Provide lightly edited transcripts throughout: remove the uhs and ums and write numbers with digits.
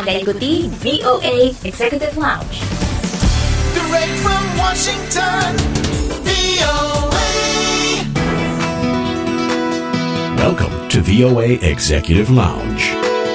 Anda ikuti VOA Executive Lounge. Direct from Washington, VOA. Welcome to VOA Executive Lounge.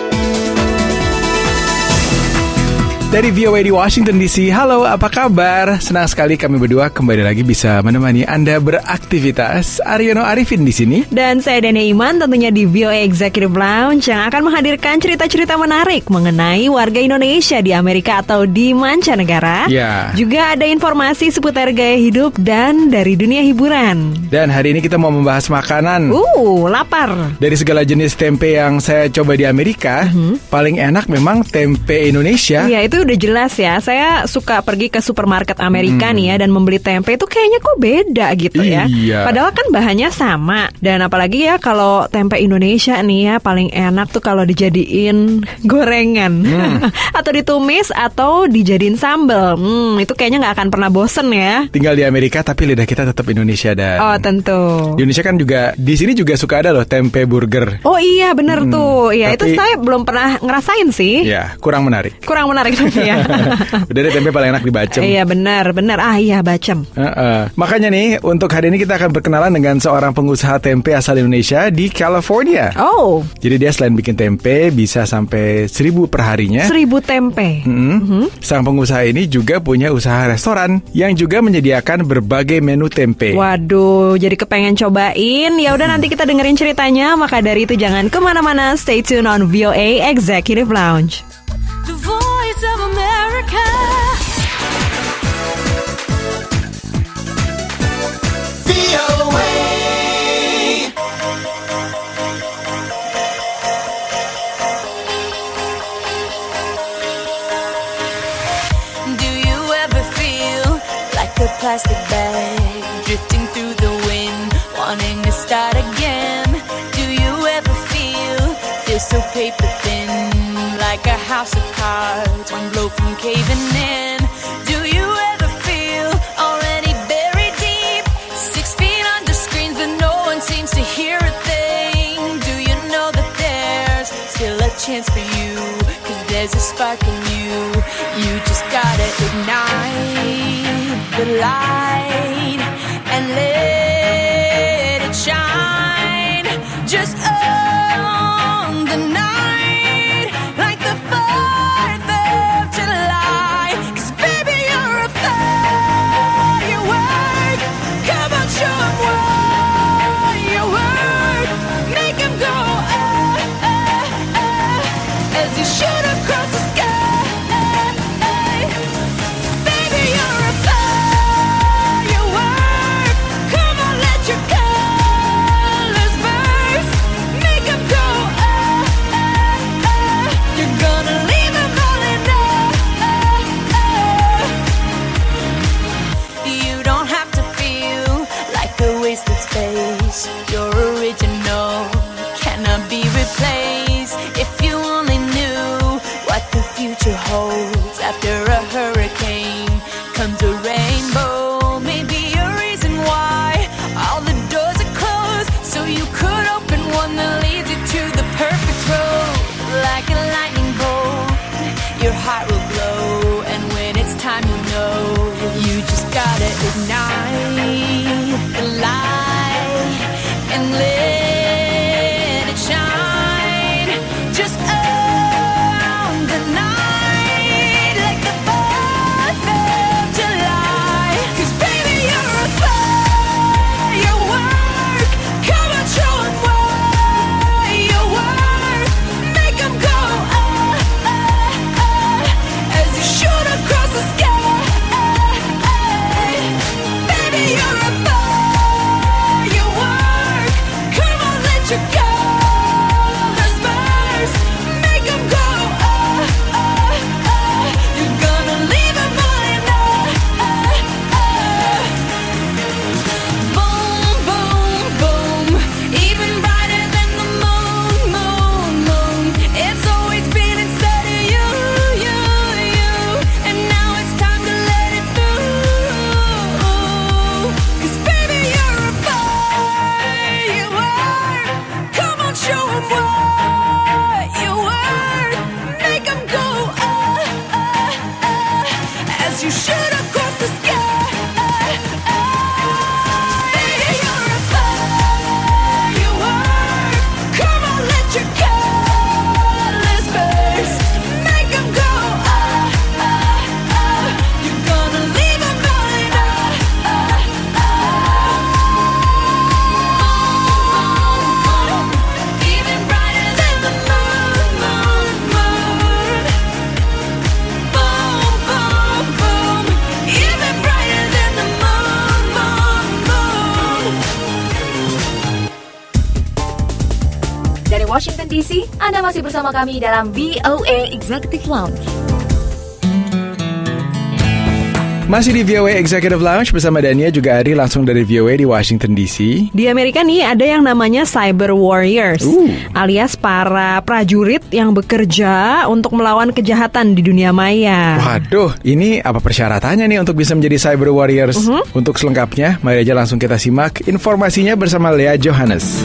Dari VOA di Washington DC, halo apa kabar? Senang sekali kami berdua kembali lagi bisa menemani Anda beraktivitas. Aryono Arifin di sini. Dan saya Dania Iman tentunya di VOA Executive Lounge yang akan menghadirkan cerita-cerita menarik mengenai warga Indonesia di Amerika atau di mancanegara. Ya. Juga ada informasi seputar gaya hidup dan dari dunia hiburan. Dan hari ini kita mau membahas makanan. Lapar. Dari segala jenis tempe yang saya coba di Amerika, paling enak memang tempe Indonesia. Iya, itu udah jelas ya. Saya suka pergi ke supermarket Amerika nih ya dan membeli tempe itu kayaknya kok beda gitu ya. Iya. Padahal kan bahannya sama. Dan apalagi ya kalau tempe Indonesia nih ya paling enak tuh kalau dijadiin gorengan atau ditumis atau dijadiin sambal. Itu kayaknya nggak akan pernah bosen ya. Tinggal di Amerika tapi lidah kita tetap Indonesia dan. Oh tentu. Di Indonesia kan juga di sini juga suka ada loh tempe burger. Oh iya bener tuh. Ya Tapi- itu saya belum pernah ngerasain sih. Ya, kurang menarik. Kurang menarik ya. Udah deh, tempe paling enak dibacem. Iya benar. Ah iya bacem. Makanya nih, untuk hari ini kita akan berkenalan dengan seorang pengusaha tempe asal Indonesia di California. Oh, Jadi dia selain bikin tempe bisa sampai 1.000 perharinya. 1000 tempe. Sang pengusaha ini juga punya usaha restoran yang juga menyediakan berbagai menu tempe. Waduh, jadi kepengen cobain. Ya udah nanti kita dengerin ceritanya. Maka dari itu jangan kemana-mana. Stay tune on VOA Executive Lounge. The voice of America. VOA. Do you ever feel like a plastic bag drifting through the wind, wanting to start again? Do you ever feel so paper thin, like a house of cards, one blow from caving in? Do you ever feel already buried deep, 6 feet under screens but no one seems to hear a thing? Do you know that there's still a chance for you, 'cause there's a spark in you. You just gotta ignite the light and let it shine. Just on the night, like the 4th of July. 'Cause baby, you're a firework. Come on, show 'em what you work. Make 'em go as you shoot across the sky. Baby, you're a firework. Come on, let your colors burst. Make 'em go you're gonna leave 'em all in You don't have to feel like a wasted space. Your original cannot be replaced. If you only knew what the future holds. After a hurricane comes a rainbow. Maybe a reason why all the doors are closed, so you could open one that leads you to the perfect road. Like a lightning bolt, your heart will glow, and when it's time, you know you just gotta ignite the light and let it shine. Just on the night, like the 4th of July. 'Cause baby, you're a firework. Come on, show 'em what you work. Make 'em go as you shoot across the sky. DC, Anda masih bersama kami dalam VOA Executive Lounge. Masih di VOA Executive Lounge bersama Dania juga Ari langsung dari VOA di Washington DC. Di Amerika nih ada yang namanya Cyber Warriors, alias para prajurit yang bekerja untuk melawan kejahatan di dunia maya. Waduh, ini apa persyaratannya nih untuk bisa menjadi Cyber Warriors? Untuk selengkapnya, mari aja langsung kita simak informasinya bersama Lea Johannes.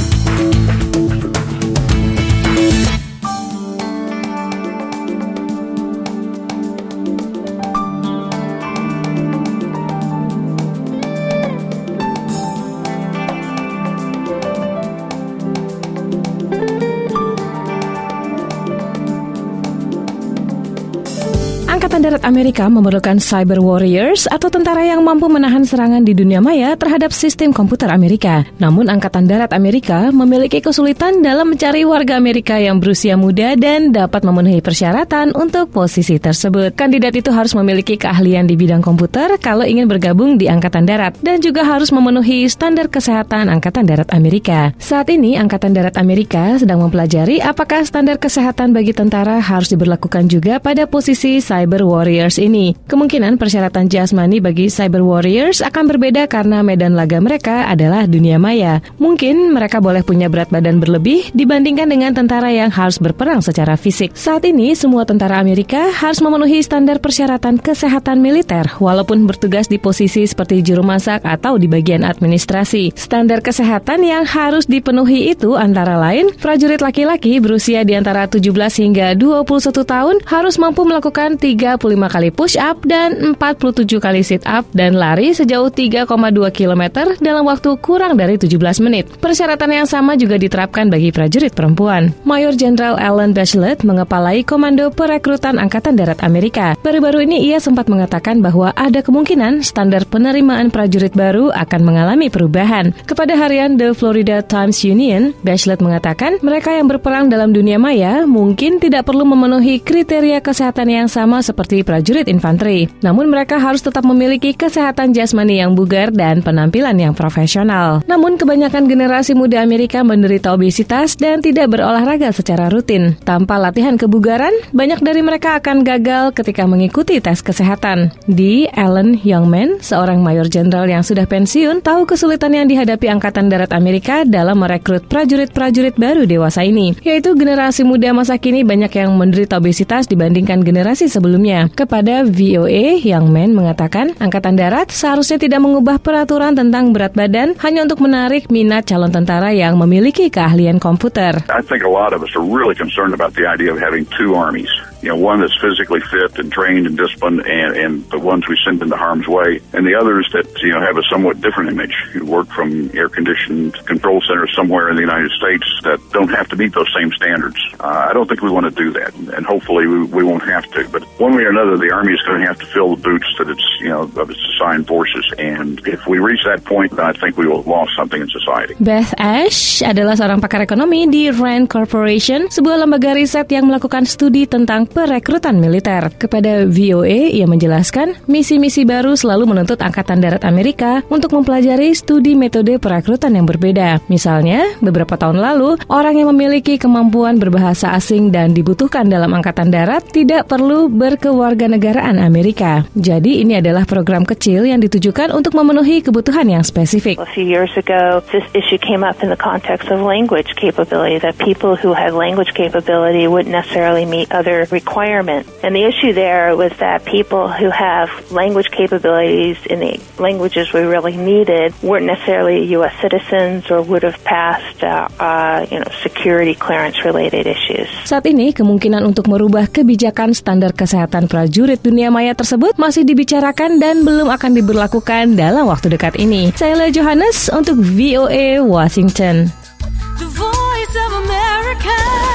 Angkatan Darat Amerika memerlukan Cyber Warriors atau tentara yang mampu menahan serangan di dunia maya terhadap sistem komputer Amerika. Namun Angkatan Darat Amerika memiliki kesulitan dalam mencari warga Amerika yang berusia muda dan dapat memenuhi persyaratan untuk posisi tersebut. Kandidat itu harus memiliki keahlian di bidang komputer kalau ingin bergabung di Angkatan Darat dan juga harus memenuhi standar kesehatan Angkatan Darat Amerika. Saat ini Angkatan Darat Amerika sedang mempelajari apakah standar kesehatan bagi tentara harus diberlakukan juga pada posisi Cyber Warriors ini. Kemungkinan persyaratan jasmani bagi Cyber Warriors akan berbeda karena medan laga mereka adalah dunia maya. Mungkin mereka boleh punya berat badan berlebih dibandingkan dengan tentara yang harus berperang secara fisik. Saat ini, semua tentara Amerika harus memenuhi standar persyaratan kesehatan militer, walaupun bertugas di posisi seperti juru masak atau di bagian administrasi. Standar kesehatan yang harus dipenuhi itu antara lain, prajurit laki-laki berusia di antara 17 hingga 21 tahun harus mampu melakukan 35 kali push-up dan 47 kali sit-up dan lari sejauh 3,2 km dalam waktu kurang dari 17 menit. Persyaratan yang sama juga diterapkan bagi prajurit perempuan. Mayor Jenderal Alan Bachelet mengepalai Komando Perekrutan Angkatan Darat Amerika. Baru-baru ini ia sempat mengatakan bahwa ada kemungkinan standar penerimaan prajurit baru akan mengalami perubahan. Kepada harian The Florida Times Union, Bachelet mengatakan mereka yang berperang dalam dunia maya mungkin tidak perlu memenuhi kriteria kesehatan yang sama seperti prajurit infanteri. Namun mereka harus tetap memiliki kesehatan jasmani yang bugar dan penampilan yang profesional. Namun kebanyakan generasi muda Amerika menderita obesitas dan tidak berolahraga secara rutin. Tanpa latihan kebugaran, banyak dari mereka akan gagal ketika mengikuti tes kesehatan. Alan Youngman, seorang mayor jenderal yang sudah pensiun, tahu kesulitan yang dihadapi Angkatan Darat Amerika dalam merekrut prajurit-prajurit baru dewasa ini, yaitu generasi muda masa kini banyak yang menderita obesitas dibandingkan generasi sebelumnya. Kepada VOA, Youngman mengatakan Angkatan Darat seharusnya tidak mengubah peraturan tentang berat badan hanya untuk menarik minat calon tentara yang memiliki keahlian komputer. I think a lot of us are really concerned about the idea of having two armies. You know, one that's physically fit and trained and disciplined, and the ones we send into harm's way, and the others that, you know, have a somewhat different image, who work from air-conditioned control centers somewhere in the United States that don't have to meet those same standards. I don't think we want to do that, and hopefully we won't have to. But one way or another, the Army is going to have to fill the boots that it's, you know, of its assigned forces, and if we reach that point, then I think we will have lost something in society. Beth Ash adalah seorang pakar ekonomi di Rand Corporation, sebuah lembaga riset yang melakukan studi tentang perekrutan militer. Kepada VOA, ia menjelaskan misi-misi baru selalu menuntut Angkatan Darat Amerika untuk mempelajari studi metode perekrutan yang berbeda. Misalnya, beberapa tahun lalu, orang yang memiliki kemampuan berbahasa asing dan dibutuhkan dalam Angkatan Darat tidak perlu berkewarganegaraan Amerika. Jadi, ini adalah program kecil yang ditujukan untuk memenuhi kebutuhan yang spesifik. A few years ago, this issue came up in the context of language capability, that people who had language capability wouldn't necessarily meet other requirements. And the issue there was that people who have language capabilities in the languages we really needed weren't necessarily U.S. citizens or would have passed security clearance related issues. Saat ini, kemungkinan untuk merubah kebijakan standar kesehatan prajurit dunia maya tersebut masih dibicarakan dan belum akan diberlakukan dalam waktu dekat ini. Saya Lea Johannes untuk VOA Washington. The Voice of America.